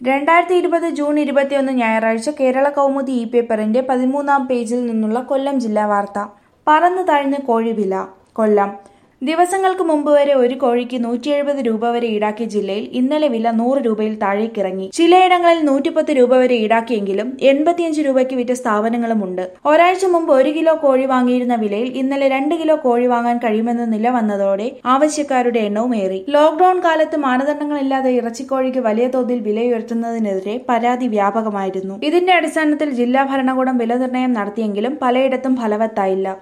2020 June 21 ഞായറാഴ്ച കേരള കൗമുദി പേപ്പറിന്റെ 13-ാം പേജിൽ നിന്നുള്ള കൊല്ലം ജില്ലാ വാർത്ത. പറന്നു താഴ്ന്ന് കോഴി വില. കൊല്ലം. ദിവസങ്ങൾക്ക് മുമ്പ് വരെ ഒരു കോഴിക്ക് 170 രൂപ വരെ ഈടാക്കിയ ജില്ലയിൽ ഇന്നലെ വില 100 രൂപയിൽ താഴേക്കിറങ്ങി. ചിലയിടങ്ങളിൽ 110 രൂപ വരെ ഈടാക്കിയെങ്കിലും 85 രൂപയ്ക്ക് വിറ്റ സ്ഥാപനങ്ങളുമുണ്ട്. ഒരാഴ്ച മുമ്പ് 1 കിലോ കോഴി വാങ്ങിയിരുന്ന വിലയിൽ ഇന്നലെ 2 കിലോ കോഴി വാങ്ങാൻ കഴിയുമെന്ന നില വന്നതോടെ ആവശ്യക്കാരുടെ എണ്ണവും ഏറി. ലോക്ഡൌൺ കാലത്ത് മാനദണ്ഡങ്ങളില്ലാതെ ഇറച്ചിക്കോഴിക്ക് വലിയ തോതിൽ വിലയുയർത്തുന്നതിനെതിരെ പരാതി വ്യാപകമായിരുന്നു. ഇതിന്റെ അടിസ്ഥാനത്തിൽ ജില്ലാ ഭരണകൂടം വിലനിർണ്ണയം നടത്തിയെങ്കിലും പലയിടത്തും ഫലവത്തായില്ല.